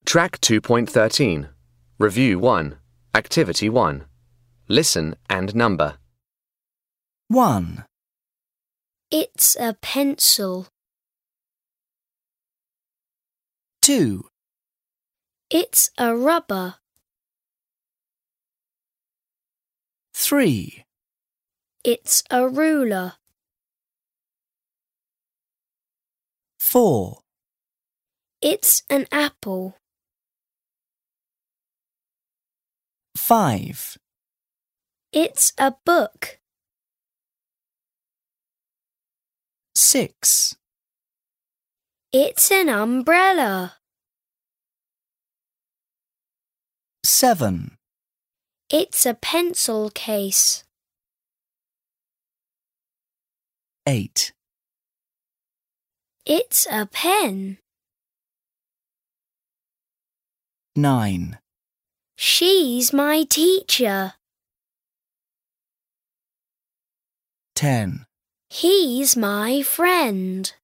Track 2.13. Review 1. Activity 1. Listen and number. 1, It's a pencil. 2, It's a rubber. 3, It's a ruler. 4, It's an apple. 5, It's a book. 6, It's an umbrella. 7, It's a pencil case. 8, It's a pen. 9, She's my teacher. 10. He's my friend.